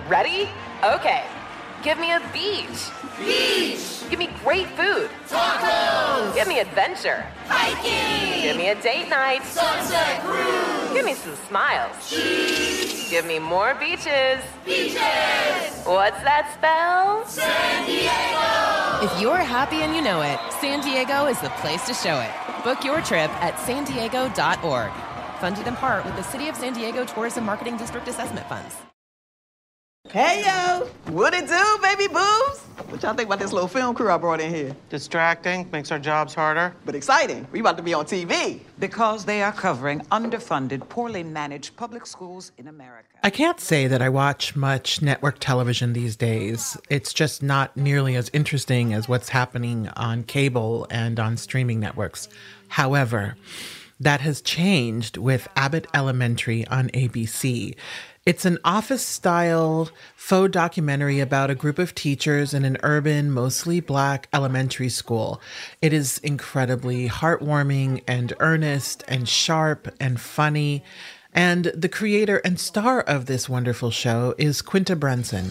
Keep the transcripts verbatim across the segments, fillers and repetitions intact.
Ready? Okay. Give me a beach. Beach! Give me great food. Tacos! Give me adventure. Hiking! Give me a date night. Sunset cruise! Give me some smiles. Cheese! Give me more beaches. Beaches! What's that spell? San Diego! If you're happy and you know it, San Diego is the place to show it. Book your trip at san diego dot org. Funded in part with the City of San Diego Tourism Marketing District Assessment Funds. Hey, yo. What it do, baby boobs? What y'all think about this little film crew I brought in here? Distracting, makes our jobs harder. But exciting. We about to be on T V. Because they are covering underfunded, poorly managed public schools in America. I can't say that I watch much network television these days. It's just not nearly as interesting as what's happening on cable and on streaming networks. However, that has changed with Abbott Elementary on A B C. It's an office-style faux documentary about a group of teachers in an urban, mostly Black elementary school. It is incredibly heartwarming and earnest and sharp and funny. And the creator and star of this wonderful show is Quinta Brunson.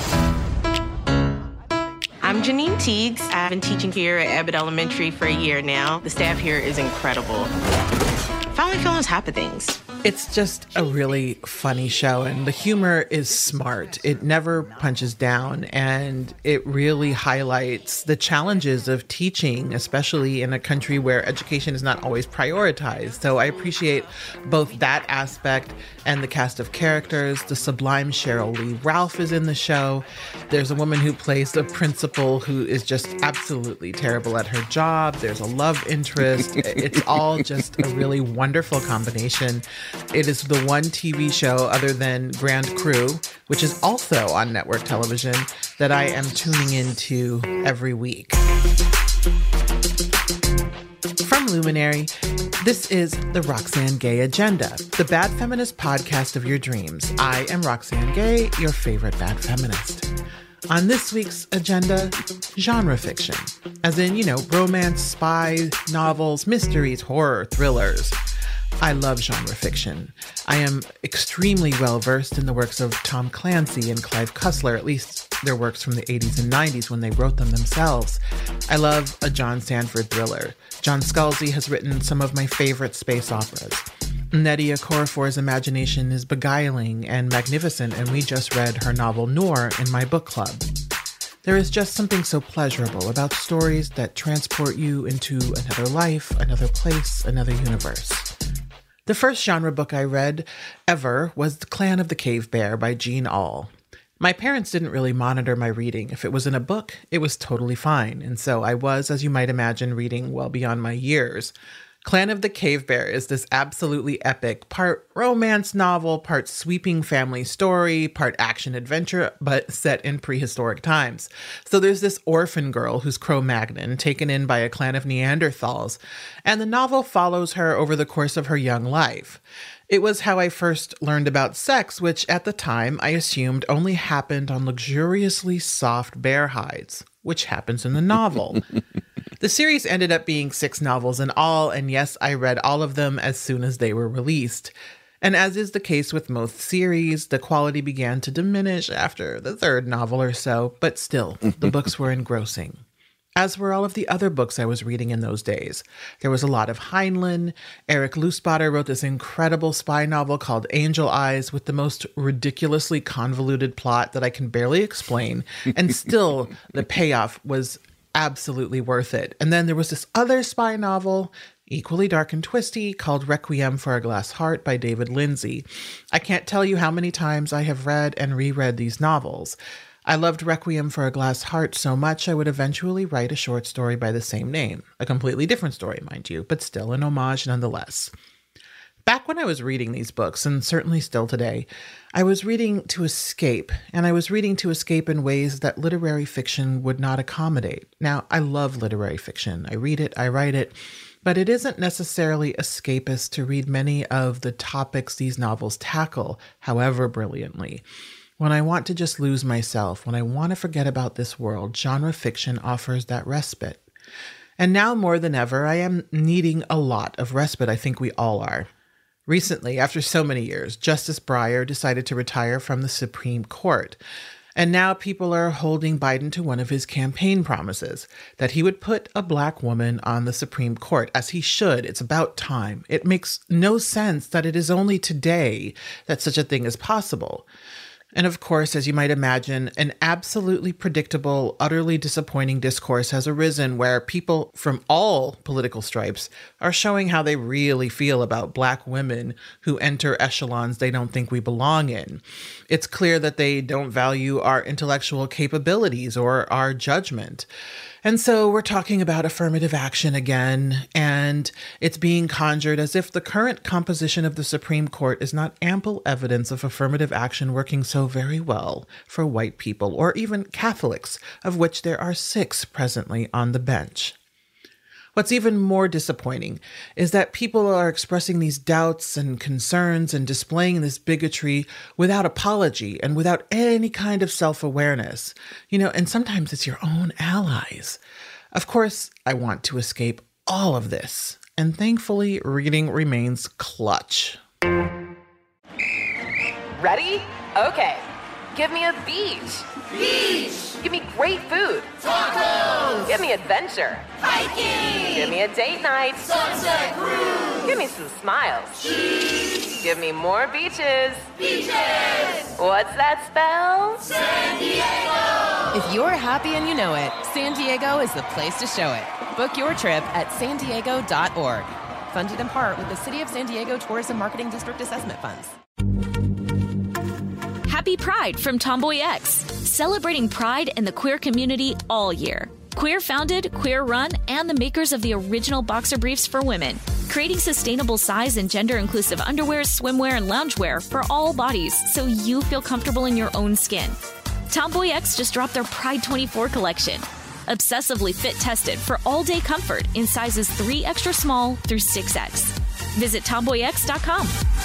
I'm Janine Teagues. I've been teaching here at Abbott Elementary for a year now. The staff here is incredible. Finally feeling on top of things. It's just a really funny show, and the humor is smart. It never punches down, and it really highlights the challenges of teaching, especially in a country where education is not always prioritized. So I appreciate both that aspect and the cast of characters. The sublime Cheryl Lee Ralph is in the show. There's a woman who plays the principal who is just absolutely terrible at her job. There's a love interest. It's all just a really wonderful combination. It is the one T V show other than Grand Crew, which is also on network television, that I am tuning into every week. From Luminary, this is the Roxane Gay Agenda, the bad feminist podcast of your dreams. I am Roxane Gay, your favorite bad feminist. On this week's agenda, genre fiction, as in, you know, romance, spy, novels, mysteries, horror, thrillers. I love genre fiction. I am extremely well-versed in the works of Tom Clancy and Clive Cussler, at least their works from the eighties and nineties when they wrote them themselves. I love a John Sandford thriller. John Scalzi has written some of my favorite space operas. Nnedi Okorafor's imagination is beguiling and magnificent, and we just read her novel Noor in my book club. There is just something so pleasurable about stories that transport you into another life, another place, another universe. The first genre book I read ever was The Clan of the Cave Bear by Jean Auel. My parents didn't really monitor my reading. If it was in a book, it was totally fine. And so I was, as you might imagine, reading well beyond my years. Clan of the Cave Bear is this absolutely epic, part romance novel, part sweeping family story, part action-adventure, but set in prehistoric times. So there's this orphan girl who's Cro-Magnon, taken in by a clan of Neanderthals, and the novel follows her over the course of her young life. It was how I first learned about sex, which at the time I assumed only happened on luxuriously soft bear hides, which happens in the novel. The series ended up being six novels in all, and yes, I read all of them as soon as they were released. And as is the case with most series, the quality began to diminish after the third novel or so, but still, the books were engrossing. As were all of the other books I was reading in those days. There was a lot of Heinlein. Eric Lusbader wrote this incredible spy novel called Angel Eyes with the most ridiculously convoluted plot that I can barely explain, and still the payoff was absolutely worth it. And then there was this other spy novel, equally dark and twisty, called Requiem for a Glass Heart by David Lindsay. I can't tell you how many times I have read and reread these novels. I loved Requiem for a Glass Heart so much I would eventually write a short story by the same name. A completely different story, mind you, but still an homage nonetheless. Back when I was reading these books, and certainly still today, I was reading to escape, and I was reading to escape in ways that literary fiction would not accommodate. Now, I love literary fiction. I read it, I write it, but it isn't necessarily escapist to read many of the topics these novels tackle, however brilliantly. When I want to just lose myself, when I want to forget about this world, genre fiction offers that respite. And now more than ever, I am needing a lot of respite. I think we all are. Recently, after so many years, Justice Breyer decided to retire from the Supreme Court. And now people are holding Biden to one of his campaign promises, that he would put a black woman on the Supreme Court, as he should. It's about time. It makes no sense that it is only today that such a thing is possible. And of course, as you might imagine, an absolutely predictable, utterly disappointing discourse has arisen where people from all political stripes are showing how they really feel about black women who enter echelons they don't think we belong in. It's clear that they don't value our intellectual capabilities or our judgment. And so we're talking about affirmative action again, and it's being conjured as if the current composition of the Supreme Court is not ample evidence of affirmative action working so very well for white people, or even Catholics, of which there are six presently on the bench. What's even more disappointing is that people are expressing these doubts and concerns and displaying this bigotry without apology and without any kind of self-awareness. You know, and sometimes it's your own allies. Of course, I want to escape all of this. And thankfully, reading remains clutch. Ready? Okay. Give me a beach. Beach. Give me great food. Tacos. Give me adventure. Hiking. Give me a date night. Sunset cruise. Give me some smiles. Cheese. Give me more beaches. Beaches. What's that spell? San Diego. If you're happy and you know it, San Diego is the place to show it. Book your trip at san diego dot org. Funded in part with the City of San Diego Tourism Marketing District Assessment Funds. Happy Pride from Tomboy X, celebrating pride and the queer community all year. Queer founded, queer run, and the makers of the original boxer briefs for women, creating sustainable size and gender inclusive underwear, swimwear, and loungewear for all bodies so you feel comfortable in your own skin. Tomboy X just dropped their Pride twenty-four collection, obsessively fit tested for all day comfort in sizes three extra small through six X. Visit tomboy x dot com.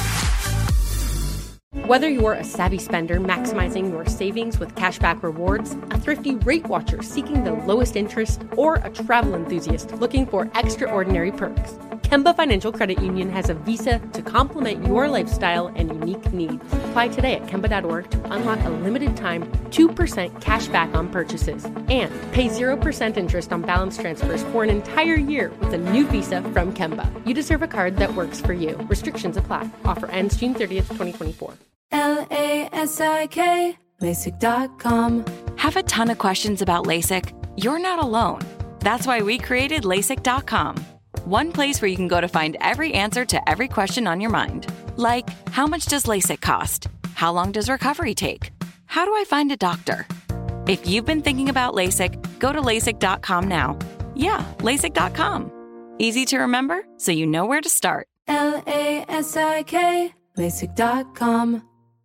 Whether you're a savvy spender maximizing your savings with cashback rewards, a thrifty rate watcher seeking the lowest interest, or a travel enthusiast looking for extraordinary perks, Kemba Financial Credit Union has a visa to complement your lifestyle and unique needs. Apply today at kemba dot org to unlock a limited time two percent cash back on purchases and pay zero percent interest on balance transfers for an entire year with a new visa from Kemba. You deserve a card that works for you. Restrictions apply. Offer ends June thirtieth, twenty twenty-four. L A S I K, LASIK dot com. Have a ton of questions about LASIK? You're not alone. That's why we created LASIK dot com. One place where you can go to find every answer to every question on your mind. Like, how much does LASIK cost? How long does recovery take? How do I find a doctor? If you've been thinking about LASIK, go to LASIK dot com now. Yeah, LASIK dot com. Easy to remember, so you know where to start. L A S I K, LASIK dot com.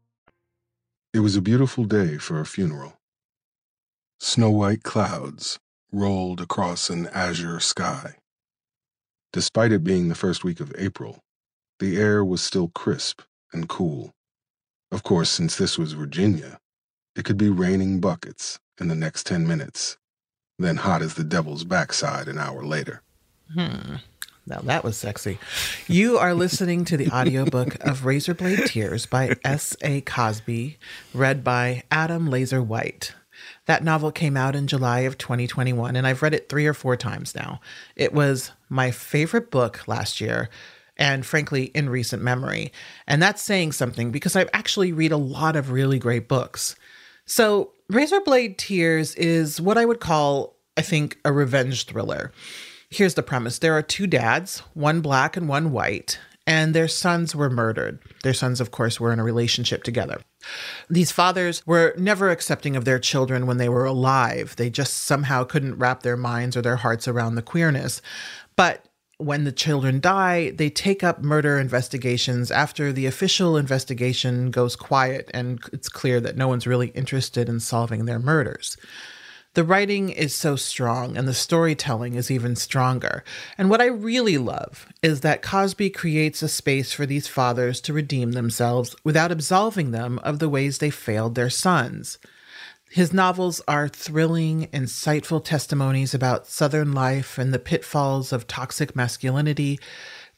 It was a beautiful day for a funeral. Snow-white clouds rolled across an azure sky. Despite it being the first week of April, the air was still crisp and cool. Of course, since this was Virginia, it could be raining buckets in the next ten minutes, then hot as the devil's backside an hour later. Hmm. Now that was sexy. You are listening to the audiobook of Razorblade Tears by S A Cosby, read by Adam Laser White. That novel came out in July of twenty twenty-one, and I've read it three or four times now. It was my favorite book last year, and frankly, in recent memory. And that's saying something because I actually read a lot of really great books. So Razorblade Tears is what I would call, I think, a revenge thriller. Here's the premise. There are two dads, one black and one white, and their sons were murdered. Their sons, of course, were in a relationship together. These fathers were never accepting of their children when they were alive. They just somehow couldn't wrap their minds or their hearts around the queerness. But when the children die, they take up murder investigations after the official investigation goes quiet and it's clear that no one's really interested in solving their murders. The writing is so strong and the storytelling is even stronger. And what I really love is that Cosby creates a space for these fathers to redeem themselves without absolving them of the ways they failed their sons. His novels are thrilling, insightful testimonies about Southern life and the pitfalls of toxic masculinity.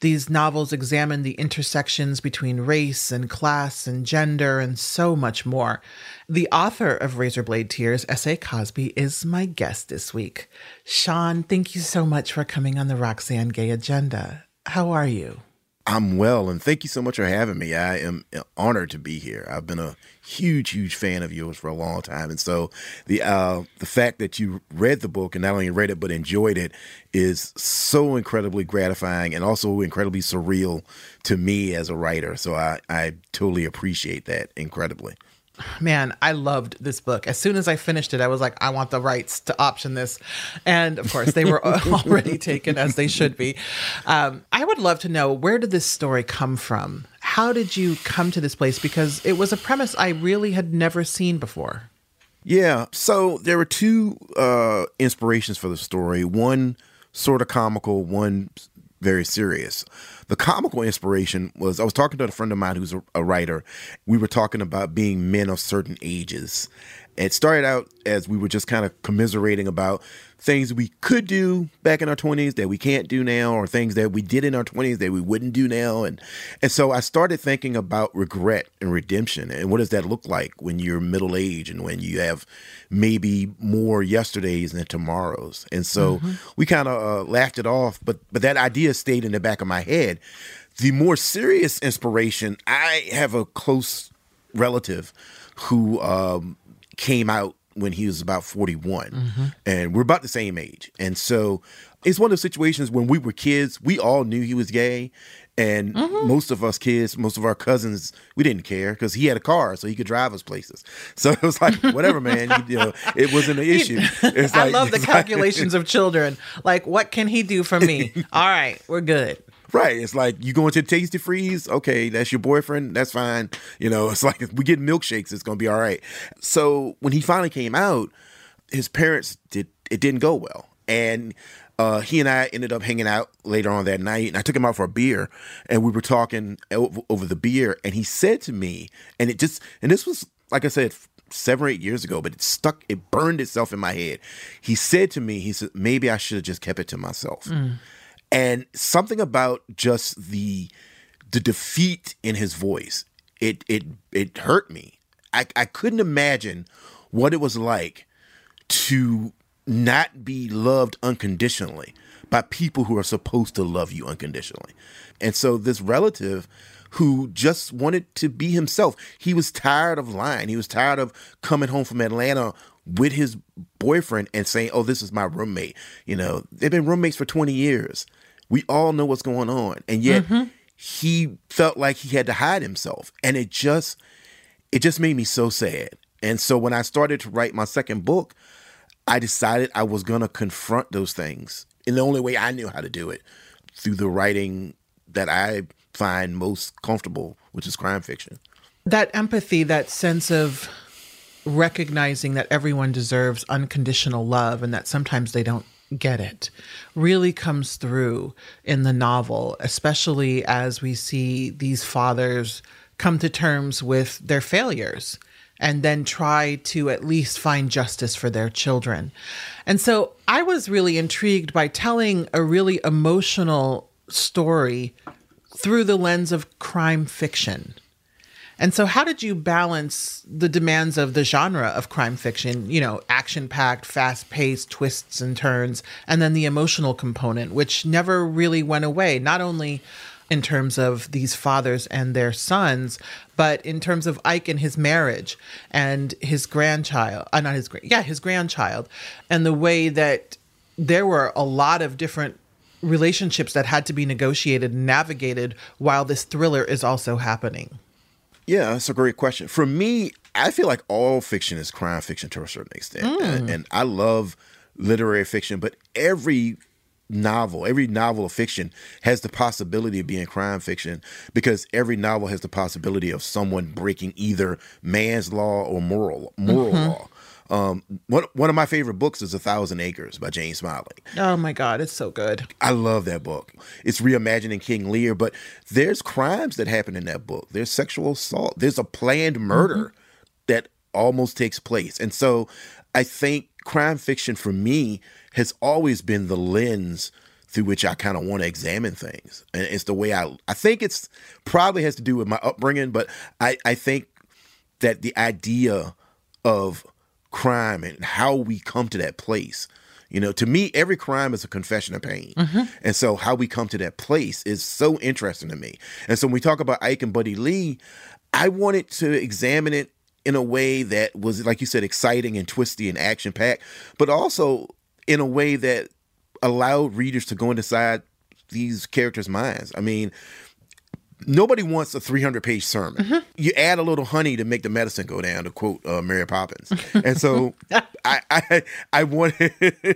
These novels examine the intersections between race and class and gender and so much more. The author of Razorblade Tears, S A. Cosby, is my guest this week. Sean, thank you so much for coming on the Roxane Gay Agenda. How are you? I'm well, and thank you so much for having me. I am honored to be here. I've been a huge, huge fan of yours for a long time, and so the uh, the fact that you read the book and not only read it but enjoyed it is so incredibly gratifying and also incredibly surreal to me as a writer. So I, I totally appreciate that incredibly. Man, I loved this book. As soon as I finished it, I was like, I want the rights to option this. And of course, they were already taken, as they should be. Um, I would love to know, where did this story come from? How did you come to this place? Because it was a premise I really had never seen before. Yeah. So there were two uh, inspirations for the story. One sort of comical, one very serious. The comical inspiration was, I was talking to a friend of mine who's a, a writer. We were talking about being men of certain ages. It started out as we were just kind of commiserating about things we could do back in our twenties that we can't do now, or things that we did in our twenties that we wouldn't do now. And and so I started thinking about regret and redemption, and what does that look like when you're middle age and when you have maybe more yesterdays than tomorrows. And so mm-hmm. we kind of uh, laughed it off, but but that idea stayed in the back of my head. The more serious inspiration, I have a close relative who um, came out when he was about forty-one, mm-hmm. and we're about the same age. And so it's one of those situations when we were kids, we all knew he was gay. And mm-hmm. most of us kids, most of our cousins, we didn't care because he had a car, so he could drive us places. So it was like, whatever, man, you, you know, it wasn't an issue. It's I like, love the like, calculations of children. Like, what can he do for me? All right, we're good. Right. It's like, you going to Tasty Freeze? Okay, that's your boyfriend. That's fine. You know, it's like, if we get milkshakes, it's going to be all right. So when he finally came out, his parents did, it didn't go well. And uh, he and I ended up hanging out later on that night, and I took him out for a beer, and we were talking over, over the beer, and he said to me, and it just, and this was, like I said, seven or eight years ago, but it stuck, it burned itself in my head. He said to me, he said, maybe I should have just kept it to myself. Mm. And something about just the the defeat in his voice, it it it hurt me. I, I couldn't imagine what it was like to not be loved unconditionally by people who are supposed to love you unconditionally. And so this relative who just wanted to be himself, he was tired of lying. He was tired of coming home from Atlanta with his boyfriend and saying, oh, this is my roommate. You know, they've been roommates for twenty years. We all know what's going on. And yet mm-hmm. he felt like he had to hide himself. And it just, it just made me so sad. And so when I started to write my second book, I decided I was going to confront those things in the only way I knew how to do it, through the writing that I find most comfortable, which is crime fiction. That empathy, that sense of recognizing that everyone deserves unconditional love and that sometimes they don't get it, really comes through in the novel, especially as we see these fathers come to terms with their failures and then try to at least find justice for their children. And so I was really intrigued by telling a really emotional story through the lens of crime fiction. And so how did you balance the demands of the genre of crime fiction, you know, action-packed, fast-paced twists and turns, and then the emotional component, which never really went away, not only in terms of these fathers and their sons, but in terms of Ike and his marriage and his grandchild, uh, not his, yeah, his grandchild, and the way that there were a lot of different relationships that had to be negotiated and navigated while this thriller is also happening. Yeah, that's a great question. For me, I feel like all fiction is crime fiction to a certain extent. Mm. And, and I love literary fiction, but every novel, every novel of fiction has the possibility of being crime fiction, because every novel has the possibility of someone breaking either man's law or moral moral mm-hmm. law. Um, one, one of my favorite books is A Thousand Acres by Jane Smiley. Oh my God, it's so good. I love that book. It's reimagining King Lear, but there's crimes that happen in that book. There's sexual assault. There's a planned murder mm-hmm. that almost takes place. And so I think crime fiction for me has always been the lens through which I kind of want to examine things. And it's the way I, I think it's probably has to do with my upbringing, but I, I think that the idea of crime and how we come to that place, you know, to me, every crime is a confession of pain. Mm-hmm. And so how we come to that place is so interesting to me. And so when we talk about Ike and Buddy Lee, I wanted to examine it in a way that was, like you said, exciting and twisty and action-packed, but also in a way that allowed readers to go inside these characters' minds. I mean, nobody wants a three hundred page sermon. Mm-hmm. You add a little honey to make the medicine go down, to quote uh, Mary Poppins. And so I, I I wanted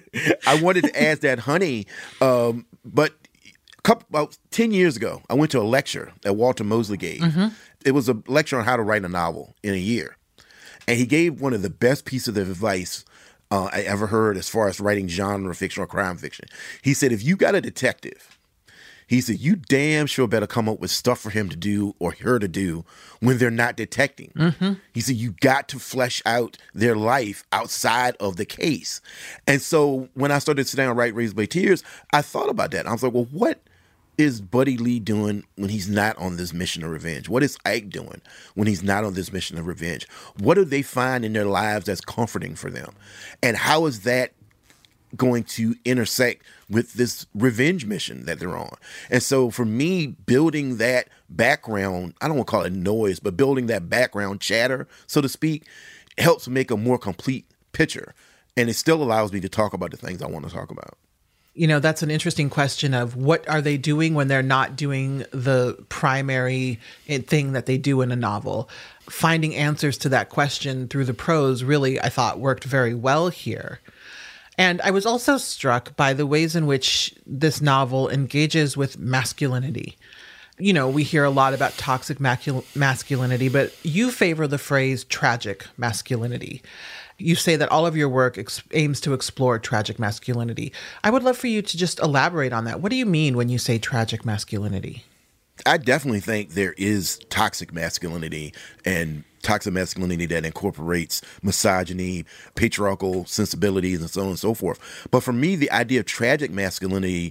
I wanted to add that honey, um, but a couple, about ten years ago, I went to a lecture that Walter Mosley gave. Mm-hmm. It was a lecture on how to write a novel in a year. And he gave one of the best pieces of advice uh, I ever heard as far as writing genre fiction or crime fiction. He said, if you got a detective, he said, you damn sure better come up with stuff for him to do or her to do when they're not detecting. Mm-hmm. He said, you got to flesh out their life outside of the case. And so when I started to sit down and write Razor Blade Tears, I thought about that. I was like, well, what is Buddy Lee doing when he's not on this mission of revenge? What is Ike doing when he's not on this mission of revenge? What do they find in their lives that's comforting for them? And how is that going to intersect with this revenge mission that they're on? And so for me, building that background, I don't want to call it noise, but building that background chatter, so to speak, helps make a more complete picture. And it still allows me to talk about the things I want to talk about. You know, that's an interesting question of what are they doing when they're not doing the primary thing that they do in a novel. Finding answers to that question through the prose really, I thought, worked very well here. And I was also struck by the ways in which this novel engages with masculinity. You know, we hear a lot about toxic macul- masculinity, but you favor the phrase tragic masculinity. You say that all of your work ex- aims to explore tragic masculinity. I would love for you to just elaborate on that. What do you mean when you say tragic masculinity? I definitely think there is toxic masculinity and toxic masculinity that incorporates misogyny, patriarchal sensibilities, and so on and so forth. But for me, the idea of tragic masculinity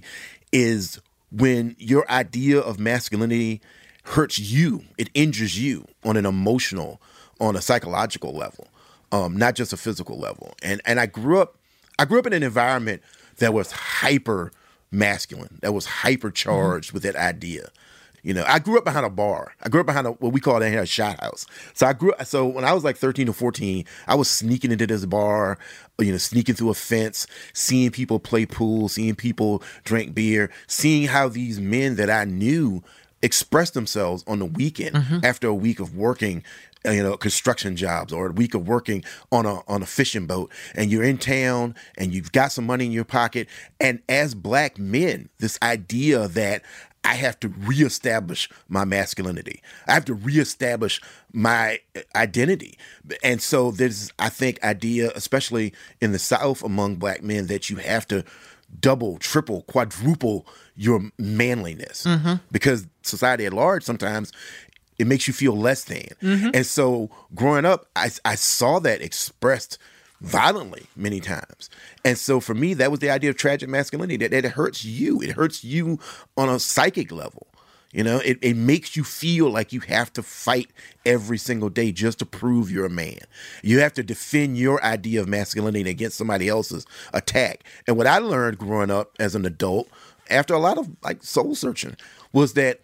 is when your idea of masculinity hurts you, it injures you on an emotional, on a psychological level. Um, not just a physical level. And and I grew up, I grew up in an environment that was hyper masculine, that was hyper charged mm-hmm. with that idea. You know, I grew up behind a bar. I grew up behind a, what we call down here a shot house. So I grew up, so when I was like thirteen or fourteen, I was sneaking into this bar, you know, sneaking through a fence, seeing people play pool, seeing people drink beer, seeing how these men that I knew expressed themselves on the weekend mm-hmm. after a week of working, you know, construction jobs or a week of working on a on a fishing boat, and you're in town and you've got some money in your pocket. And as Black men, this idea that I have to reestablish my masculinity, I have to reestablish my identity. And so there's, I think, idea, especially in the South among Black men, that you have to double, triple, quadruple your manliness mm-hmm. because society at large sometimes it makes you feel less than. Mm-hmm. And so growing up, I, I saw that expressed violently many times. And so for me, that was the idea of tragic masculinity, that, that it hurts you. It hurts you on a psychic level. You know, it, it makes you feel like you have to fight every single day just to prove you're a man. You have to defend your idea of masculinity against somebody else's attack. And what I learned growing up as an adult, after a lot of like soul searching, was that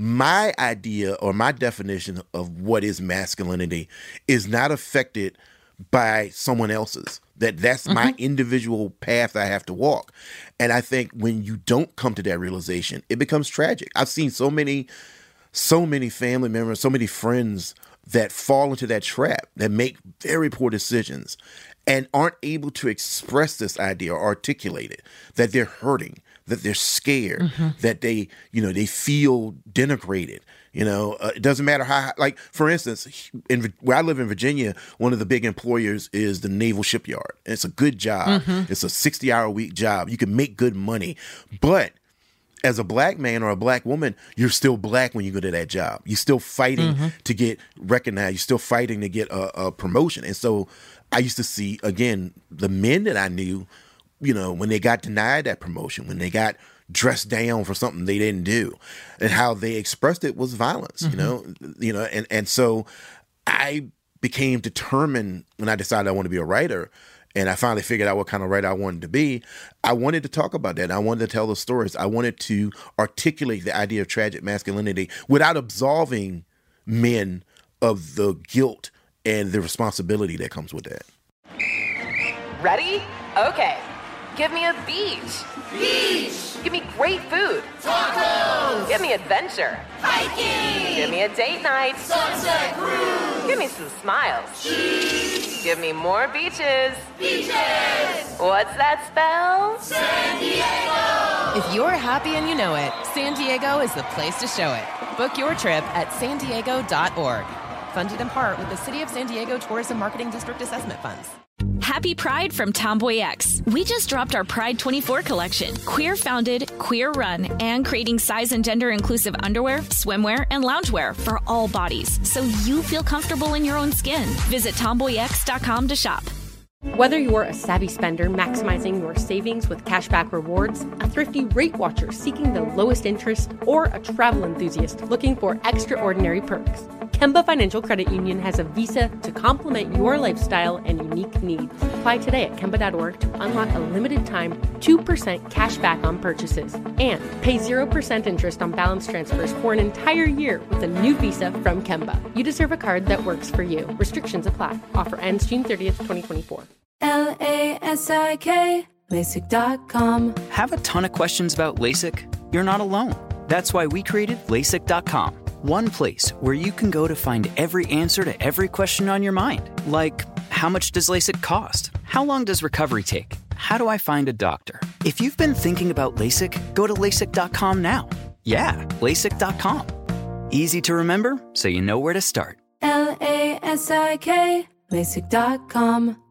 my idea or my definition of what is masculinity is not affected by someone else's. That that's mm-hmm. my individual path I have to walk. And I think when you don't come to that realization, it becomes tragic. I've seen so many, so many family members, so many friends that fall into that trap, that make very poor decisions and aren't able to express this idea or articulate it, that they're hurting, that they're scared, mm-hmm. that they, you know, they feel denigrated. You know, uh, it doesn't matter how, like, for instance, in where I live in Virginia, one of the big employers is the Naval Shipyard. And it's a good job. Mm-hmm. It's a sixty hour a week job. You can make good money. But as a Black man or a Black woman, you're still Black when you go to that job. You're still fighting mm-hmm. to get recognized. You're still fighting to get a, a promotion. And so I used to see, again, the men that I knew, you know, when they got denied that promotion, when they got dressed down for something they didn't do, and how they expressed it was violence. Mm-hmm. You know, you know, and and so I became determined when I decided I wanted to be a writer. And I finally figured out what kind of writer I wanted to be. I wanted to talk about that. I wanted to tell the stories. I wanted to articulate the idea of tragic masculinity without absolving men of the guilt and the responsibility that comes with that. Ready? Okay. Give me a beach. Beach. Give me great food. Tacos. Give me adventure. Hiking. Give me a date night. Sunset cruise. Give me some smiles. Cheese. Give me more beaches. Beaches. What's that spell? San Diego. If you're happy and you know it, San Diego is the place to show it. Book your trip at san diego dot org. Funded in part with the City of San Diego Tourism Marketing District Assessment Funds. Happy Pride from Tomboy X. We just dropped our Pride twenty-four collection. Queer founded, queer run, and creating size and gender inclusive underwear, swimwear, and loungewear for all bodies, so you feel comfortable in your own skin. Visit tomboy x dot com to shop. Whether you're a savvy spender maximizing your savings with cashback rewards, a thrifty rate watcher seeking the lowest interest, or a travel enthusiast looking for extraordinary perks, Kemba Financial Credit Union has a visa to complement your lifestyle and unique needs. Apply today at kemba dot org to unlock a limited time two percent cash back on purchases and pay zero percent interest on balance transfers for an entire year with a new visa from Kemba. You deserve a card that works for you. Restrictions apply. Offer ends June thirtieth, twenty twenty-four. L A S I K, LASIK dot com. Have a ton of questions about LASIK? You're not alone. That's why we created LASIK dot com. One place where you can go to find every answer to every question on your mind. Like, how much does LASIK cost? How long does recovery take? How do I find a doctor? If you've been thinking about LASIK, go to LASIK dot com now. Yeah, LASIK dot com. Easy to remember, so you know where to start. L A S I K, LASIK dot com.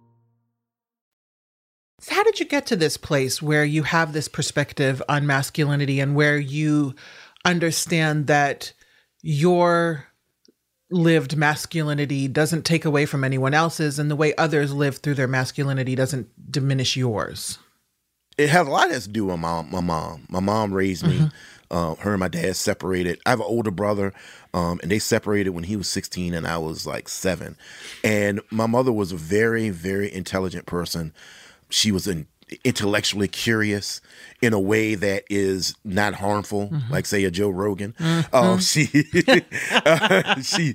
So how did you get to this place where you have this perspective on masculinity and where you understand that your lived masculinity doesn't take away from anyone else's and the way others live through their masculinity doesn't diminish yours? It has a lot to do with my, my mom. My mom raised me. Mm-hmm. Uh, her and my dad separated. I have an older brother, um, and they separated when he was sixteen and I was like seven. And my mother was a very, very intelligent person. She was an intellectually curious in a way that is not harmful, mm-hmm. like say a Joe Rogan. Mm-hmm. Um, she uh, she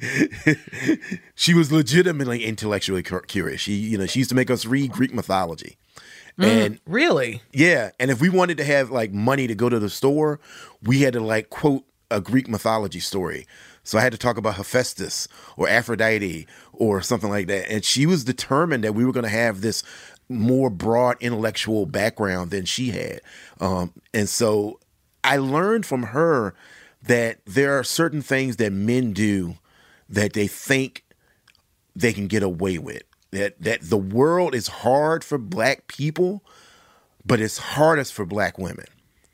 she was legitimately intellectually curious. She you know she used to make us read Greek mythology. Mm, and really? Yeah. And if we wanted to have like money to go to the store, we had to like quote a Greek mythology story. So I had to talk about Hephaestus or Aphrodite or something like that. And she was determined that we were going to have this more broad intellectual background than she had. Um, and so I learned from her that there are certain things that men do that they think they can get away with. That that the world is hard for black people, but it's hardest for black women.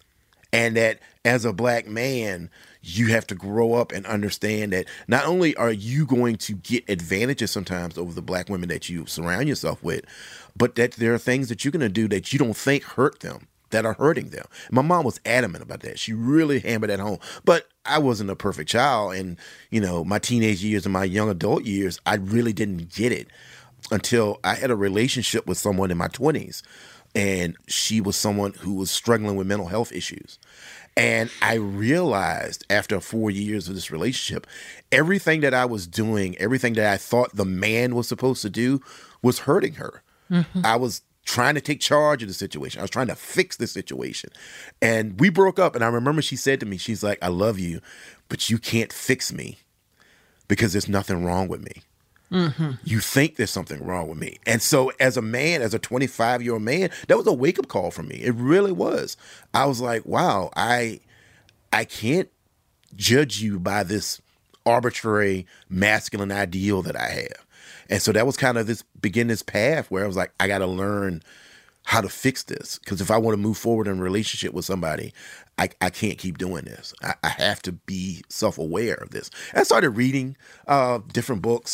And that as a black man, you have to grow up and understand that not only are you going to get advantages sometimes over the black women that you surround yourself with, but that there are things that you're going to do that you don't think hurt them, that are hurting them. My mom was adamant about that. She really hammered that home. But I wasn't a perfect child. And, you know, my teenage years and my young adult years, I really didn't get it until I had a relationship with someone in my twenties. And she was someone who was struggling with mental health issues. And I realized after four years of this relationship, everything that I was doing, everything that I thought the man was supposed to do was hurting her. Mm-hmm. I was trying to take charge of the situation. I was trying to fix the situation. And we broke up. And I remember she said to me, she's like, I love you, but you can't fix me because there's nothing wrong with me. Mm-hmm. You think there's something wrong with me. And so as a man, as a twenty-five-year-old man, that was a wake-up call for me. It really was. I was like, wow, I I can't judge you by this arbitrary masculine ideal that I have. And so that was kind of this begin this path where I was like, I got to learn how to fix this. Because if I want to move forward in a relationship with somebody, I, I can't keep doing this. I, I have to be self-aware of this. I started reading uh, different books,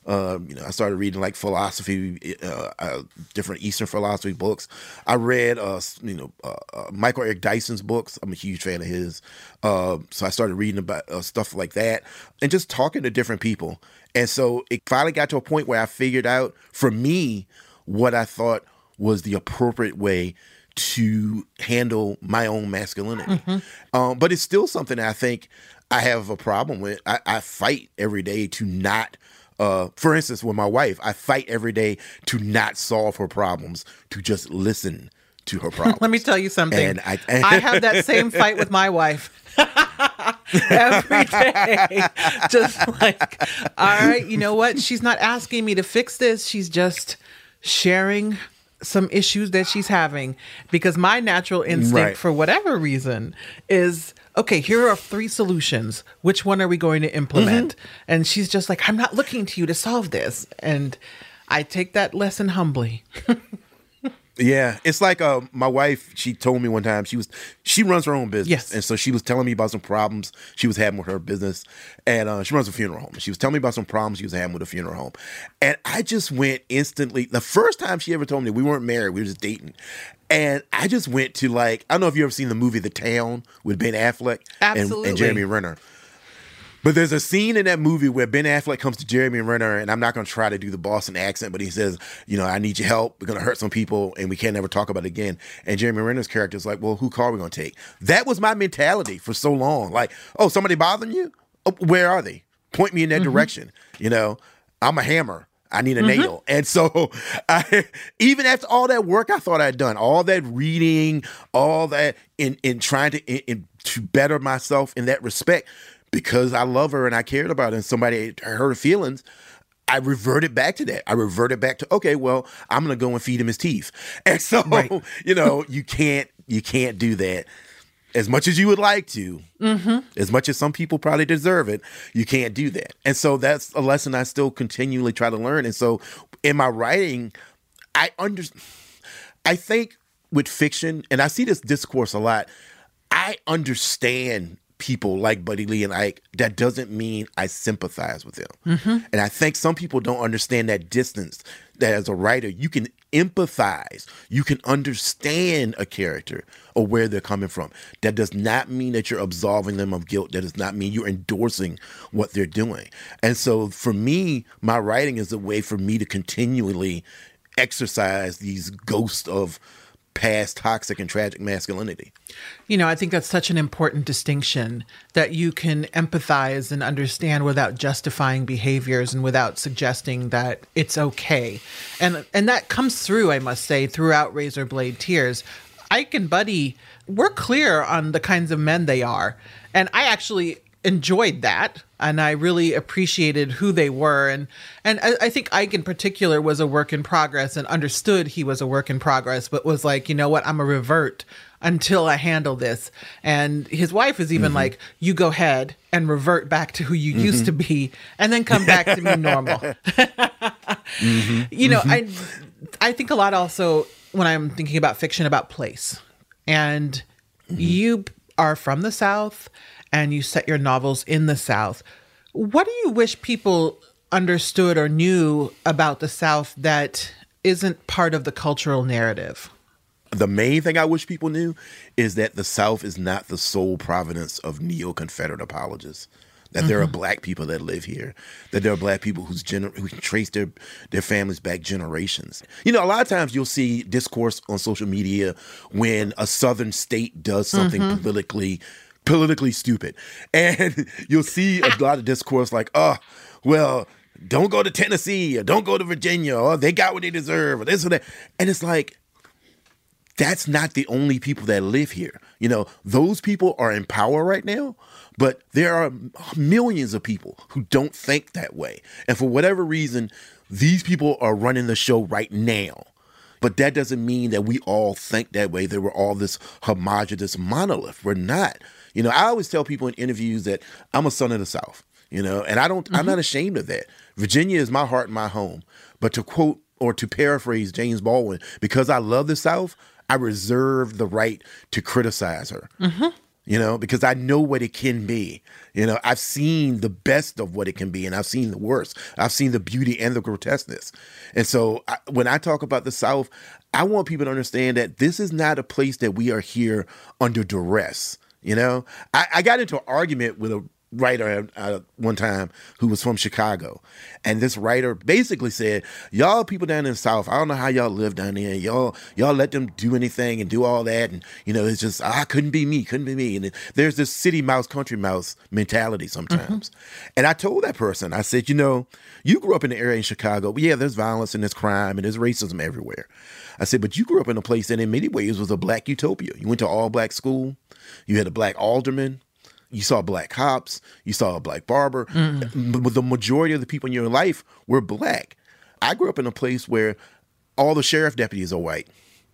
Um, you know, I started reading like philosophy, uh, uh, different Eastern philosophy books. I read, uh, you know, uh, uh, Michael Eric Dyson's books. I'm a huge fan of his. Uh, so I started reading about uh, stuff like that and just talking to different people. And so it finally got to a point where I figured out, for me, what I thought was the appropriate way to handle my own masculinity. Mm-hmm. Um, but it's still something that I think I have a problem with. I, I fight every day to not Uh, for instance, with my wife, I fight every day to not solve her problems, to just listen to her problems. Let me tell you something. And I, and I have that same fight with my wife every day. Just like, all right, you know what? She's not asking me to fix this. She's just sharing some issues that she's having, because my natural instinct, Right. for whatever reason, is, okay, here are three solutions. Which one are we going to implement? Mm-hmm. And she's just like, I'm not looking to you to solve this. And I take that lesson humbly. Yeah, it's like uh, my wife, she told me one time, she was she runs her own business. Yes. And so she was telling me about some problems she was having with her business. And uh, she runs a funeral home. She was telling me about some problems she was having with a funeral home. And I just went instantly, the first time she ever told me, we weren't married, we were just dating. And I just went to like, I don't know if you've ever seen the movie The Town with Ben Affleck and, and Jeremy Renner. But there's a scene in that movie where Ben Affleck comes to Jeremy Renner, and I'm not going to try to do the Boston accent, but he says, you know, I need your help. We're going to hurt some people, and we can't ever talk about it again. And Jeremy Renner's character is like, well, who car are we going to take? That was my mentality for so long. Like, oh, somebody bothering you? Oh, where are they? Point me in that mm-hmm. direction. You know, I'm a hammer. I need a mm-hmm. nail. And so I, even after all that work I thought I'd done, all that reading, all that in, in trying to, in, in, to better myself in that respect, because I love her and I cared about her and somebody hurt her feelings, I reverted back to that. I reverted back to, okay, well, I'm going to go and feed him his teeth. And so, right. you know, you can't, you can't do that. As much as you would like to, mm-hmm. as much as some people probably deserve it, you can't do that. And so that's a lesson I still continually try to learn. And so in my writing, I under, I think with fiction, and I see this discourse a lot, I understand people like Buddy Lee and Ike. That doesn't mean I sympathize with them. Mm-hmm. And I think some people don't understand that distance, that as a writer, you can empathize, you can understand a character or where they're coming from. That does not mean that you're absolving them of guilt. That does not mean you're endorsing what they're doing. And so for me, my writing is a way for me to continually exercise these ghosts of past toxic and tragic masculinity. You know, I think that's such an important distinction, that you can empathize and understand without justifying behaviors and without suggesting that it's okay. And and that comes through, I must say, throughout Razor Blade Tears. Ike and Buddy, we're clear on the kinds of men they are. And I actually enjoyed that. And I really appreciated who they were. And and I, I think Ike in particular was a work in progress and understood he was a work in progress, but was like, you know what, I'm a revert until I handle this. And his wife is even mm-hmm. like, you go ahead and revert back to who you mm-hmm. used to be and then come back to be normal. mm-hmm. You know, mm-hmm. I I think a lot also when I'm thinking about fiction, about place. And mm-hmm. you are from the South and you set your novels in the South. What do you wish people understood or knew about the South that isn't part of the cultural narrative? The main thing I wish people knew is that the South is not the sole provenance of neo-Confederate apologists. That mm-hmm. there are black people that live here. That there are black people whose gener- who can trace their, their families back generations. You know, a lot of times you'll see discourse on social media when a Southern state does something mm-hmm. politically politically stupid. And you'll see a lot of discourse like, oh, well, don't go to Tennessee or don't go to Virginia or they got what they deserve or this or that. And it's like, that's not the only people that live here. You know, those people are in power right now, but there are millions of people who don't think that way. And for whatever reason, these people are running the show right now. But that doesn't mean that we all think that way, that we're all this homogenous monolith. We're not. You know, I always tell people in interviews that I'm a son of the South, you know, and I don't, mm-hmm. I'm not ashamed of that. Virginia is my heart and my home. But to quote or to paraphrase James Baldwin, because I love the South, I reserve the right to criticize her. Mm-hmm. you know, because I know what it can be. You know, I've seen the best of what it can be, and I've seen the worst. I've seen the beauty and the grotesqueness. And so I, when I talk about the South, I want people to understand that this is not a place that we are here under duress. You know, I, I got into an argument with a writer uh, one time who was from Chicago, and this writer basically said, y'all people down in the South, I don't know how y'all live down there, y'all y'all let them do anything and do all that, and you know, it's just ah, couldn't be me couldn't be me and there's this city mouse country mouse mentality sometimes. Mm-hmm. And I told that person, I said, you know, you grew up in the area in Chicago, yeah, there's violence and there's crime and there's racism everywhere. I said, but you grew up in a place that in many ways was a black utopia. You went to all black school, you had a black alderman, you saw black cops, you saw a black barber. Mm. But the majority of the people in your life were black. I grew up in a place where all the sheriff deputies are white.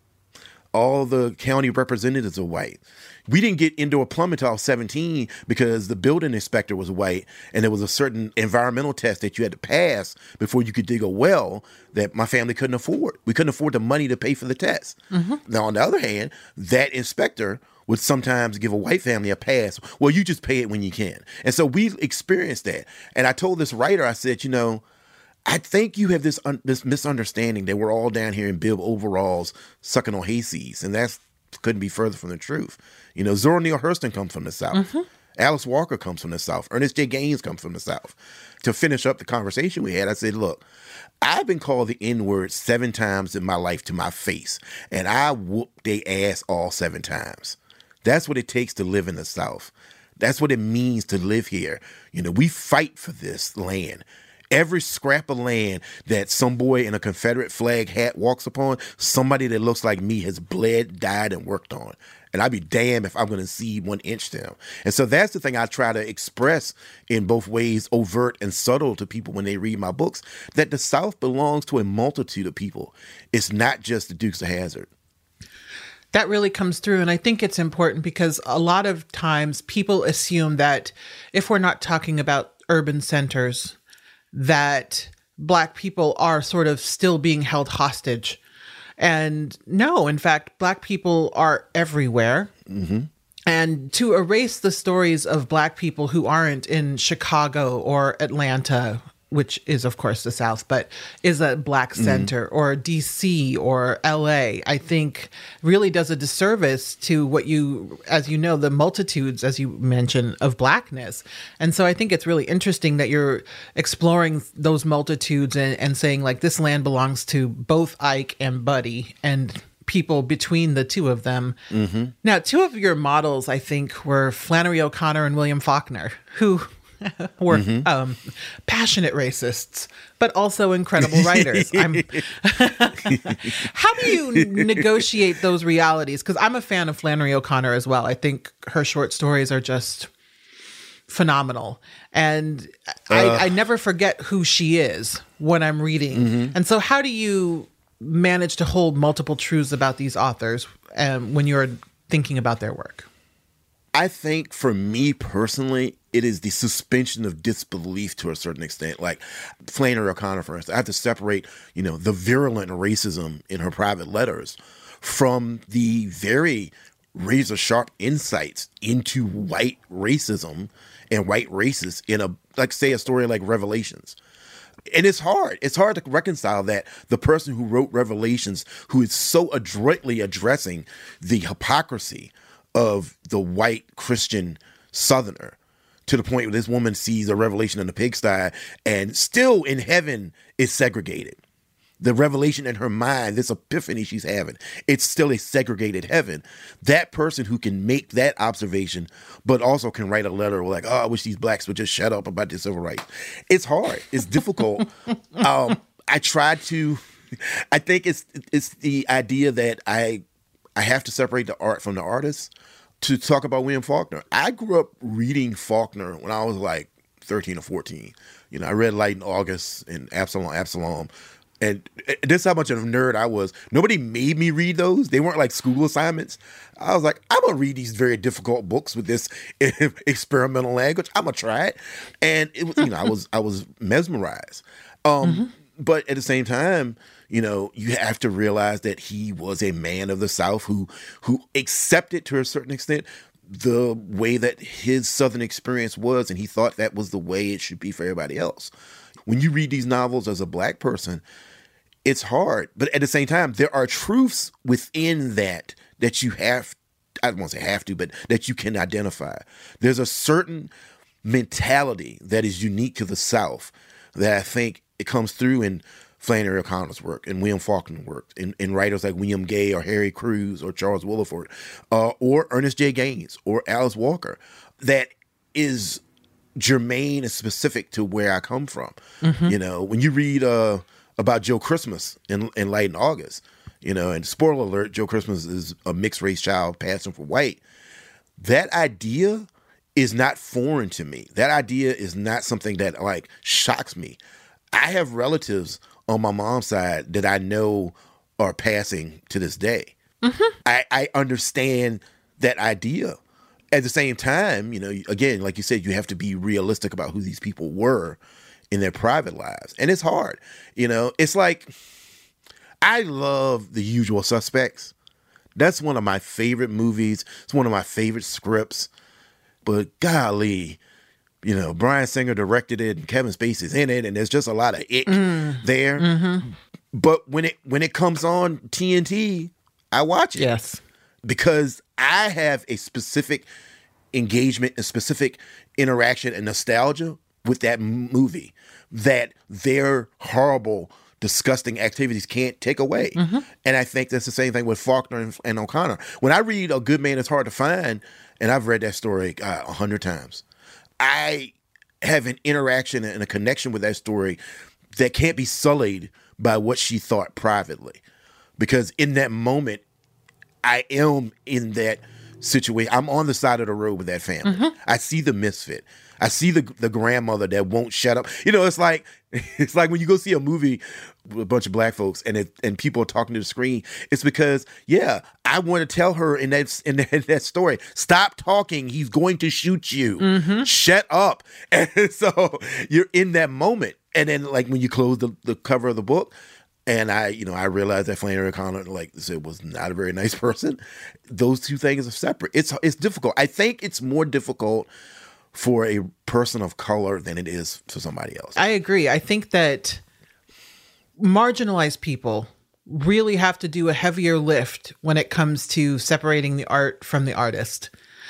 All the county representatives are white. We didn't get indoor plumbing until I was seventeen because the building inspector was white, and there was a certain environmental test that you had to pass before you could dig a well that my family couldn't afford. We couldn't afford the money to pay for the test. Mm-hmm. Now, on the other hand, that inspector would sometimes give a white family a pass. Well, you just pay it when you can. And so we experienced that. And I told this writer, I said, you know, I think you have this un- this misunderstanding that we're all down here in bib overalls sucking on hayseeds. And that couldn't be further from the truth. You know, Zora Neale Hurston comes from the South. Mm-hmm. Alice Walker comes from the South. Ernest J. Gaines comes from the South. To finish up the conversation we had, I said, look, I've been called the N-word seven times in my life to my face. And I whooped their ass all seven times. That's what it takes to live in the South. That's what it means to live here. You know, we fight for this land. Every scrap of land that some boy in a Confederate flag hat walks upon, somebody that looks like me has bled, died, and worked on. And I'd be damned if I'm going to see one inch to them. And so that's the thing I try to express in both ways, overt and subtle, to people when they read my books, that the South belongs to a multitude of people. It's not just the Dukes of Hazzard. That really comes through. And I think it's important because a lot of times people assume that if we're not talking about urban centers, that Black people are sort of still being held hostage. And no, in fact, Black people are everywhere. Mm-hmm. And to erase the stories of Black people who aren't in Chicago or Atlanta, which is, of course, the South, but is a Black center, mm-hmm. or D C or L A, I think really does a disservice to what you, as you know, the multitudes, as you mentioned, of Blackness. And so I think it's really interesting that you're exploring those multitudes and, and saying, like, this land belongs to both Ike and Buddy and people between the two of them. Mm-hmm. Now, two of your models, I think, were Flannery O'Connor and William Faulkner, who were mm-hmm. um, passionate racists, but also incredible writers. I'm How do you negotiate those realities? Because I'm a fan of Flannery O'Connor as well. I think her short stories are just phenomenal. And I, I never forget who she is when I'm reading. Mm-hmm. And so how do you manage to hold multiple truths about these authors um, when you're thinking about their work? I think for me personally, it is the suspension of disbelief to a certain extent. Like Flannery O'Connor, for instance, I have to separate, you know, the virulent racism in her private letters from the very razor sharp insights into white racism and white racists in a, like, say, a story like Revelations. And it's hard. It's hard to reconcile that the person who wrote Revelations, who is so adroitly addressing the hypocrisy of the white Christian Southerner, to the point where this woman sees a revelation in the pigsty and still in heaven is segregated. The revelation in her mind, this epiphany she's having, it's still a segregated heaven. That person who can make that observation, but also can write a letter like, oh, I wish these blacks would just shut up about their civil rights. It's hard. It's difficult. um, I try to, I think it's it's the idea that I I have to separate the art from the artist. To talk about William Faulkner, I grew up reading Faulkner when I was like thirteen or fourteen. You know, I read Light in August and Absalom, Absalom. And this is how much of a nerd I was. Nobody made me read those. They weren't like school assignments. I was like, I'm going to read these very difficult books with this experimental language. I'm going to try it. And it was, you know, I was I was mesmerized. Um, mm-hmm. But at the same time, you know, you have to realize that he was a man of the South who who accepted to a certain extent the way that his Southern experience was, and he thought that was the way it should be for everybody else. When you read these novels as a Black person, it's hard. But at the same time, there are truths within that that you have, I don't want to say have to, but that you can identify. There's a certain mentality that is unique to the South that I think it comes through in Flannery O'Connor's work and William Faulkner's work, in, in writers like William Gay or Harry Crews or Charles Willeford, uh, or Ernest J. Gaines or Alice Walker, that is germane and specific to where I come from. Mm-hmm. You know, when you read uh, about Joe Christmas in, in Light in August, you know, and spoiler alert, Joe Christmas is a mixed race child passing for white. That idea is not foreign to me. That idea is not something that like shocks me. I have relatives on my mom's side that I know are passing to this day. Mm-hmm. I, I understand that idea. At the same time, you know, again, like you said, you have to be realistic about who these people were in their private lives. And it's hard. You know, it's like, I love The Usual Suspects. That's one of my favorite movies. It's one of my favorite scripts. But golly, you know, Bryan Singer directed it and Kevin Spacey's in it, and there's just a lot of ick mm. there. Mm-hmm. But when it when it comes on T N T, I watch it. Yes. Because I have a specific engagement, a specific interaction and nostalgia with that movie that their horrible, disgusting activities can't take away. Mm-hmm. And I think that's the same thing with Faulkner and, and O'Connor. When I read A Good Man Is Hard to Find, and I've read that story a uh, hundred times, I have an interaction and a connection with that story that can't be sullied by what she thought privately. Because in that moment, I am in that situation. I'm on the side of the road with that family. Mm-hmm. I see the misfit. I see the the grandmother that won't shut up. You know, it's like it's like when you go see a movie with a bunch of Black folks and it, and people are talking to the screen. It's because, yeah, I want to tell her in that in that, in that story, stop talking. He's going to shoot you. Mm-hmm. Shut up. And so you're in that moment. And then, like, when you close the, the cover of the book, and I, you know, I realized that Flannery O'Connor, like I said, was not a very nice person. Those two things are separate. It's it's difficult. I think it's more difficult for a person of color than it is for somebody else. I agree. I think that marginalized people really have to do a heavier lift when it comes to separating the art from the artist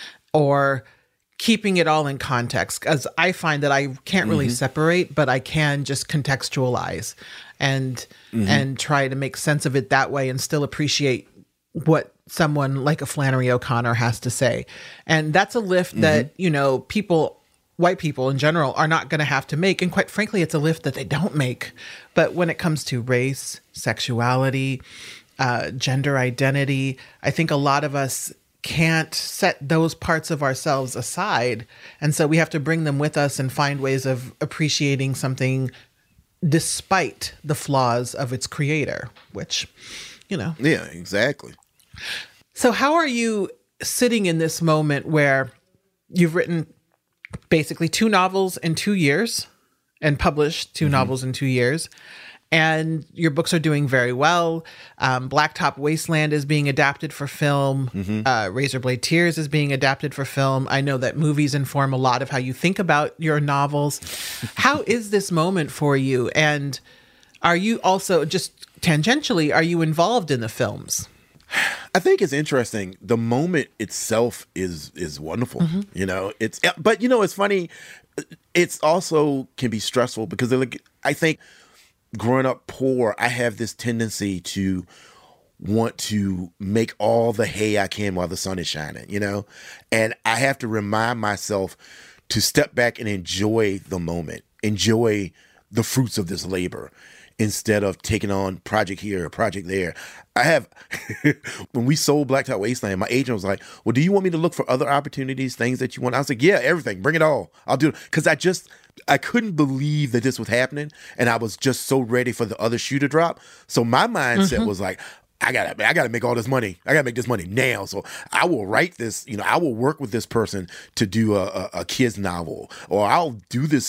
or keeping it all in context. Because I find that I can't really mm-hmm. separate, but I can just contextualize and mm-hmm. and try to make sense of it that way and still appreciate what someone like a Flannery O'Connor has to say. And that's a lift mm-hmm. that, you know, people, white people in general, are not going to have to make. And quite frankly, it's a lift that they don't make. But when it comes to race, sexuality, uh, gender identity, I think a lot of us can't set those parts of ourselves aside. And so we have to bring them with us and find ways of appreciating something despite the flaws of its creator, which, you know. Yeah, exactly. So how are you sitting in this moment where you've written basically two novels in two years and published two mm-hmm. novels in two years, and your books are doing very well? Um, Blacktop Wasteland is being adapted for film. Mm-hmm. Uh, Razorblade Tears is being adapted for film. I know that movies inform a lot of how you think about your novels. How is this moment for you? And are you also, just tangentially, are you involved in the films? I think it's interesting. The moment itself is is wonderful. Mm-hmm. You know, it's but you know, it's funny. It's also can be stressful because I think growing up poor, I have this tendency to want to make all the hay I can while the sun is shining, you know? And I have to remind myself to step back and enjoy the moment, enjoy the fruits of this labor, instead of taking on project here or project there. I have, when we sold Blacktop Wasteland, my agent was like, well, do you want me to look for other opportunities, things that you want? I was like, yeah, everything, bring it all. I'll do it. Because I just, I couldn't believe that this was happening. And I was just so ready for the other shoe to drop. So my mindset mm-hmm. was like, I gotta, I gotta make all this money. I gotta make this money now. So I will write this, you know, I will work with this person to do a, a, a kid's novel, or I'll do this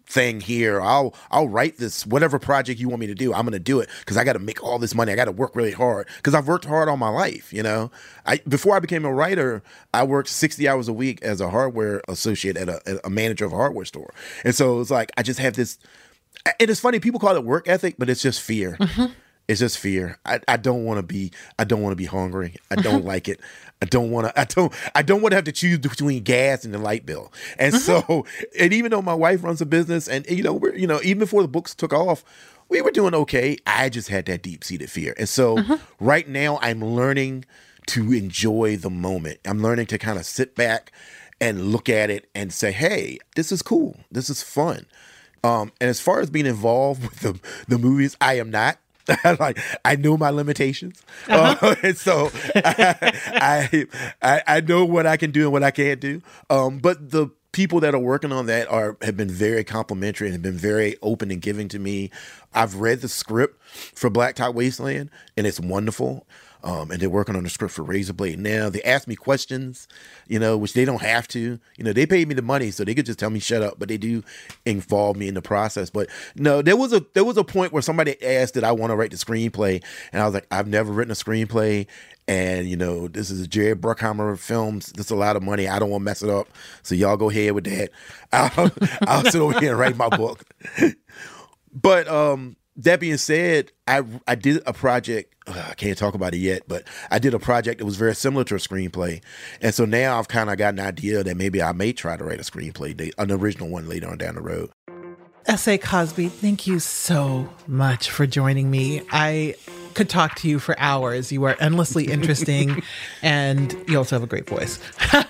thing here. I'll I'll write this whatever project you want me to do. I'm going to do it because I got to make all this money. I got to work really hard because I've worked hard all my life. You know, I before I became a writer, I worked sixty hours a week as a hardware associate at a, a manager of a hardware store, and so it's like I just have this. And it's funny, people call it work ethic, but it's just fear. Mm-hmm. It's just fear. I, I don't want to be. I don't want to be hungry. I don't like it. I don't want to. I don't. I don't want to have to choose between gas and the light bill. And mm-hmm. so, and even though my wife runs a business, and you know, we're you know, even before the books took off, we were doing okay. I just had that deep seated fear. And so, mm-hmm. right now, I'm learning to enjoy the moment. I'm learning to kind of sit back and look at it and say, "Hey, this is cool. This is fun." Um, and as far as being involved with the the movies, I am not. Like I know my limitations, uh-huh. uh, and so I, I I know what I can do and what I can't do. Um, but the people that are working on that are have been very complimentary and have been very open and giving to me. I've read the script for Blacktop Wasteland, and it's wonderful. Um, and they're working on the script for Razorblade now. They ask me questions, you know, which they don't have to. You know, they paid me the money, so they could just tell me shut up. But they do involve me in the process. But no, there was a there was a point where somebody asked that I want to write the screenplay, and I was like, I've never written a screenplay, and you know, this is a Jerry Bruckheimer films. This is a lot of money. I don't want to mess it up. So y'all go ahead with that. I'll, I'll sit over here and write my book. But um. That being said, I I did a project, uh, I can't talk about it yet, but I did a project that was very similar to a screenplay. And so now I've kind of got an idea that maybe I may try to write a screenplay, an original one later on down the road. S A. Cosby, thank you so much for joining me. I could talk to you for hours. You are endlessly interesting, and you also have a great voice.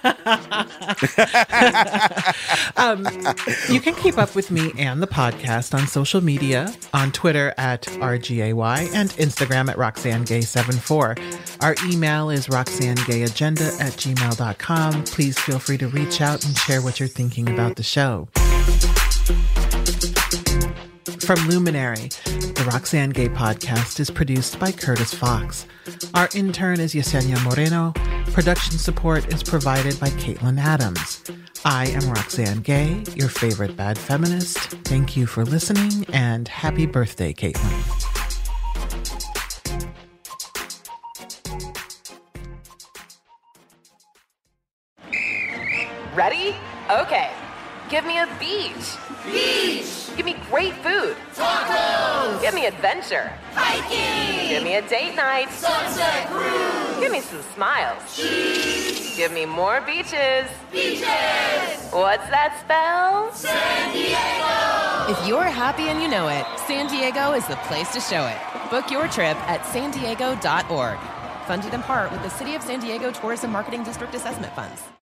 um, you can keep up with me and the podcast on social media, on Twitter at R G A Y and Instagram at Roxanne Gay seventy-four. Our email is roxannegayagenda at gmail dot com. Please feel free to reach out and share what you're thinking about the show. From Luminary, the Roxanne Gay podcast is produced by Curtis Fox. Our intern is Yesenia Moreno. Production support is provided by Caitlin Adams. I am Roxanne Gay, your favorite bad feminist. Thank you for listening, and happy birthday, Caitlin. Ready? Okay. Give me a beach. Beach. Give me great food. Tacos. Give me adventure. Hiking. Give me a date night. Sunset cruise. Give me some smiles. Cheese. Give me more beaches. Beaches. What's that spell? San Diego. If you're happy and you know it, San Diego is the place to show it. Book your trip at san diego dot org. Funded in part with the City of San Diego Tourism Marketing District Assessment Funds.